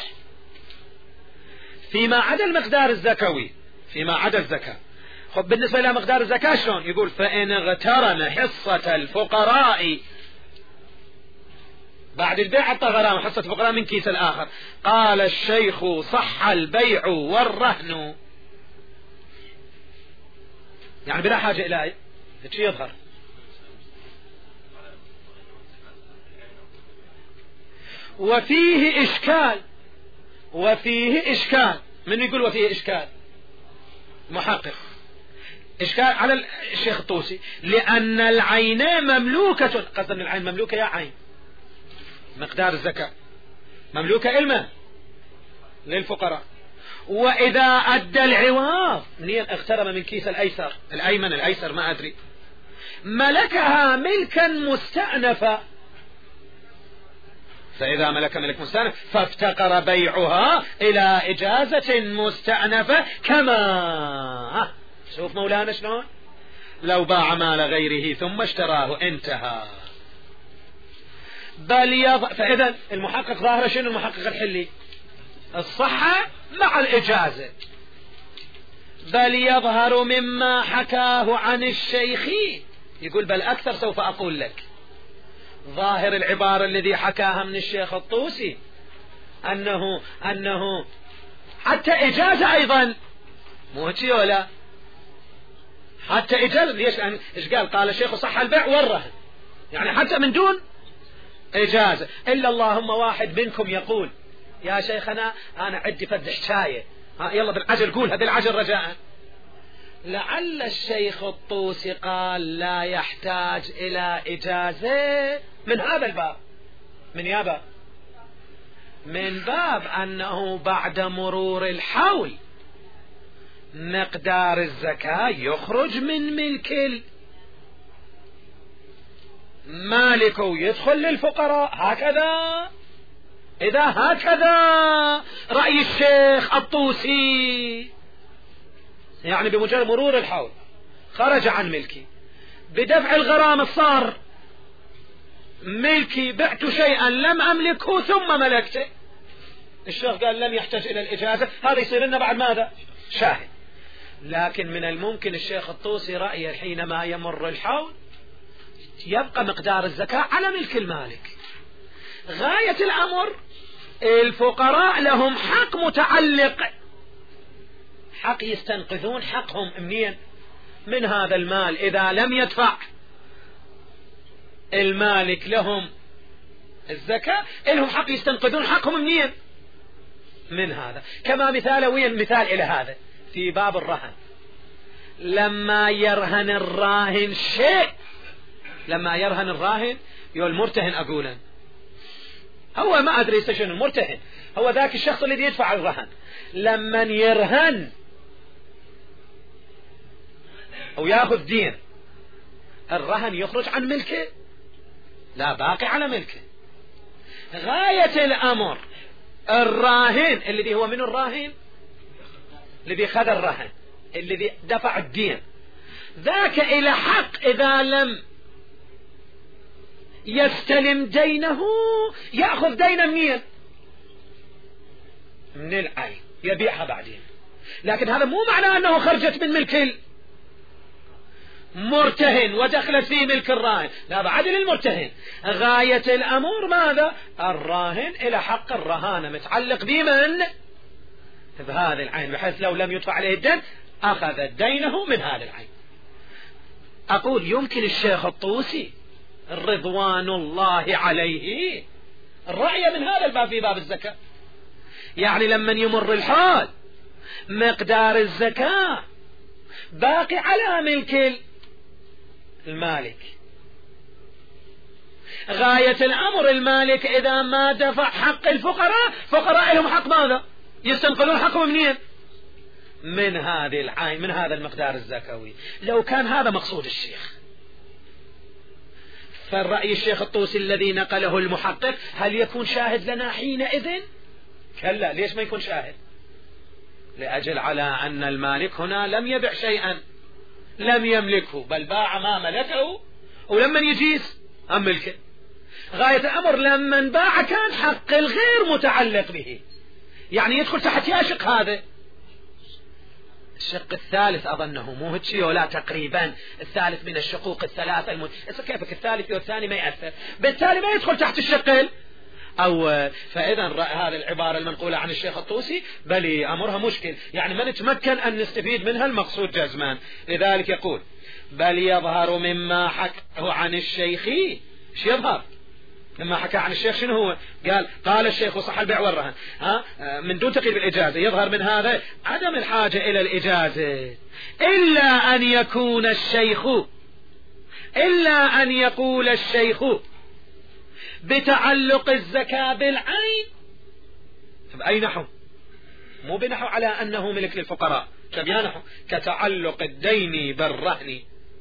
فيما عدا المقدار الزكوي، فيما عدا الزكاة. خب بالنسبة إلى مقدار الزكاة شلون؟ يقول فإن اغترم حصة الفقراء بعد البيع حتى غرامة حصة الفقراء من كيس الآخر، قال الشيخ صح البيع والرهن، يعني بلا حاجة إلى شيء يظهر. وفيه إشكال، وفيه إشكال، من يقول وفيه إشكال؟ محقق. إشكال على الشيخ الطوسي، لأن العين مملوكة، قصد من العين مملوكة يا عين مقدار الزكاة مملوكة إلما للفقراء، وإذا أدى العوض منين اغترم من كيس الأيسر الأيمن الأيسر ما أدري، ملكها ملكا مستأنفا، فإذا ملك ملك مستأنف فافتقر بيعها إلى إجازة مستأنفة، كما شوف مولانا شلون لو باع مال غيره ثم اشتراه انتهى. بل يظ... فإذا المحقق ظاهر شنو؟ المحقق الحلي الصحة مع الإجازة. بل يظهر مما حكاه عن الشيخ، يقول بل أكثر سوف أقول لك، ظاهر العبارة الذي حكاها من الشيخ الطوسي أنه أنه حتى إجازة أيضا، مو هيك ولا حتى إجازة. ليش؟ إيش قال؟ قال الشيخ صح البيع والرهن، يعني حتى من دون إجازة. إلا اللهم واحد منكم يقول يا شيخنا أنا عندي فد حكاية، ها يلا بالعجل قولها بالعجل رجاء. لعل الشيخ الطوسي قال لا يحتاج إلى إجازة من هذا الباب، من يا باب؟ من باب أنه بعد مرور الحول مقدار الزكاة يخرج من ملك المالك ويدخل للفقراء، هكذا. إذا هكذا رأي الشيخ الطوسي، يعني بمجرد مرور الحول خرج عن ملكي، بدفع الغرامة صار ملكي، بعت شيئا لم أملكه ثم ملكته. الشيخ قال لم يحتاج إلى الإجازة، هذا يصير لنا بعد ماذا؟ شاهد. لكن من الممكن الشيخ الطوسي رأيه حينما يمر الحول يبقى مقدار الزكاة على ملك المالك. غاية الأمر الفقراء لهم حق متعلق، حق يستنقذون حقهم منين؟ من هذا المال. إذا لم يدفع المالك لهم الزكاة لهم حق يستنقذون حقهم منين؟ من هذا. كما مثال وين مثال إلى هذا في باب الرهن، لما يرهن الراهن شيء، لما يرهن الراهن يقول المرتهن أقولا، هو ما أدري شنو المرتهن، هو ذاك الشخص الذي يدفع الرهن، لما يرهن أو يأخذ دين الرهن يخرج عن ملكه، لا باقي على ملكه. غاية الأمر الراهن الذي هو من الراهن الذي خذ الرهن الذي دفع الدين، ذاك إلى حق إذا لم يستلم دينه يأخذ دينا منين؟ من العين، يبيعها بعدين. لكن هذا مو معناه أنه خرجت من ملك مرتهن ودخلت في ملك الراهن، لا بعد للمرتهن. غاية الأمر ماذا؟ الراهن إلى حق الرهانة متعلق بمن؟ بهذه العين، بحيث لو لم يدفع عليه الدين أخذ دينه من هذا العين. أقول يمكن الشيخ الطوسي رضوان الله عليه الرأي من هذا الباب في باب الزكاة، يعني لما يمر الحال مقدار الزكاة باقي على ملك المالك. غاية الأمر المالك إذا ما دفع حق الفقراء، فقراء لهم حق ماذا؟ يستنقلون حقهم منين؟ من هذه العين، من هذا المقدار الزكوي. لو كان هذا مقصود الشيخ، فالرأي الشيخ الطوسي الذي نقله المحقق هل يكون شاهد لنا حينئذ؟ كلا. ليش ما يكون شاهد؟ لأجل على أن المالك هنا لم يبع شيئا، لم يملكه، بل باع ما ملكه، ولما يجيز أم ملكه. غاية الأمر لما باع كان حق الغير متعلق به، يعني يدخل تحت ياشق هذا. الشق الثالث أظنه مو هيك ولا تقريبا الثالث من الشقوق الثلاثة المن... كيفك الثالث والثاني ما يأثر، بالتالي ما يدخل تحت الشق أو. فإذا هذه العبارة المنقولة عن الشيخ الطوسي بل أمرها مشكل، يعني ما نتمكن أن نستفيد منها المقصود جزمان. لذلك يقول بل يظهر مما حكاه عن الشيخ. ايش يظهر مما حكى عن الشيخ؟ شنو هو؟ قال قال الشيخ وصح البيع والرهن، ها من دون تقييد بالإجازة. يظهر من هذا عدم الحاجة إلى الإجازة، إلا أن يكون الشيخ إلا أن يقول الشيخ بتعلق الزكاة بالعين. بأي نحو؟ مو بنحو على أنه ملك للفقراء، كبيا نحو كتعلق الدين بالرهن.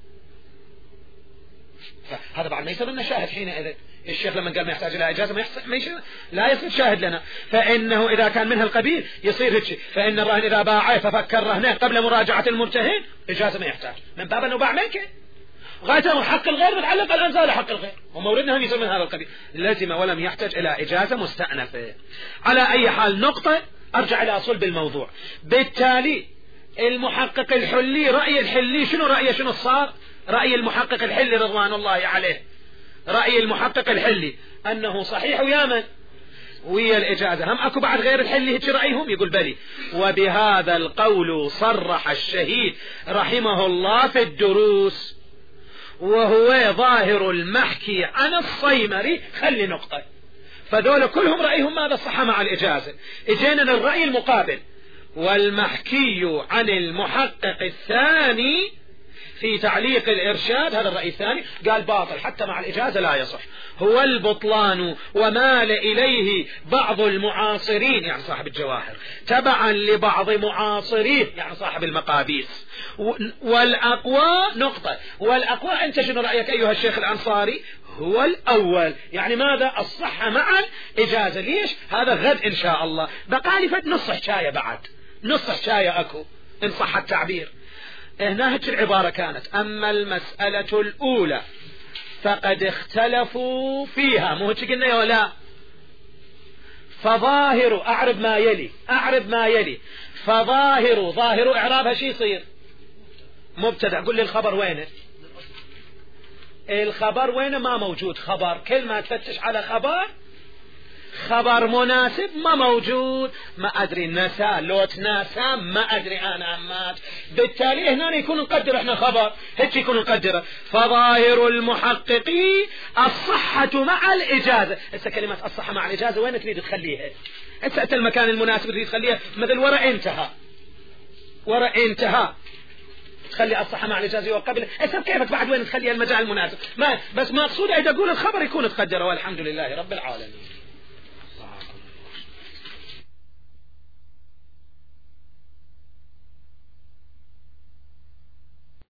هذا بعد ما يصير لنا شاهد حينئذ. الشيخ لما قال ما يحتاج إلى إجازة ما يحتاج ما يصير لا يصير شاهد لنا، فإنه إذا كان منها القبيل يصير هيك. فإن الرهن إذا باعه ففكر رهنه قبل مراجعة المرتهن إجازة ما يحتاج، من باب أنه باع ملكه. غايته حق الغير متعلق الآن زال حق الغير، وموردنا هم يصير من هذا القبيل، لزم ولم يحتاج إلى إجازة مستأنفة. على أي حال نقطة أرجع إلى صلب الموضوع. بالتالي المحقق الحلي رأي الحلي شنو رأيه؟ شنو صار رأي المحقق الحلي رضوان الله عليه؟ رأي المحقق الحلي أنه صحيح ويا من ويا الإجازة. هم أكو بعد غير الحلي هيك رأيهم؟ يقول بلي. وبهذا القول صرح الشهيد رحمه الله في الدروس، وهو ظاهر المحكي عن الصيمري. خلي نقطة، فذول كلهم رأيهم ماذا؟ صح مع الإجازة. اجينا للرأي المقابل، والمحكي عن المحقق الثاني في تعليق الإرشاد، هذا الرأي الثاني قال باطل حتى مع الإجازة لا يصح، هو البطلان ومال إليه بعض المعاصرين، يعني صاحب الجواهر، تبعا لبعض معاصريه، يعني صاحب المقابيس. والأقوى نقطة، والأقوى أنت شنو رأيك أيها الشيخ الأنصاري؟ هو الأول، يعني ماذا؟ الصحة مع الإجازة. ليش؟ هذا غد إن شاء الله بقى لي فد نص حكاية، بعد نص حكاية أكو إن صح التعبير. هنا هيك العبارة كانت: أما المسألة الأولى فقد اختلفوا فيها، مو هيك قلنا ولا؟ فظاهر أعرب ما يلي، أعرب ما يلي فظاهر، ظاهر إعرابها شي يصير؟ مبتدأ. قل لي الخبر وينه؟ الخبر وينه؟ ما موجود خبر. كل ما تفتش على خبر، خبر مناسب ما موجود. ما أدري نسى لوت ناسا، ما أدري أنا أمات. بالتالي هنا يكون نقدر إحنا خبر هيك يكون نقدره. فظاهر المحققي الصحة مع الإجازة. هسه كلمة الصحة مع الإجازة وين تريد تخليها؟ هسه أنت المكان المناسب تريد تخليها مثل وراء انتهى، وراء انتهى تخلي الصحة مع الإجازة وقبل. هسه كيفك بعد وين تخليها المجال المناسب؟ ما بس ما أقصد إذا أقول الخبر يكون تقدره. والحمد لله رب العالمين.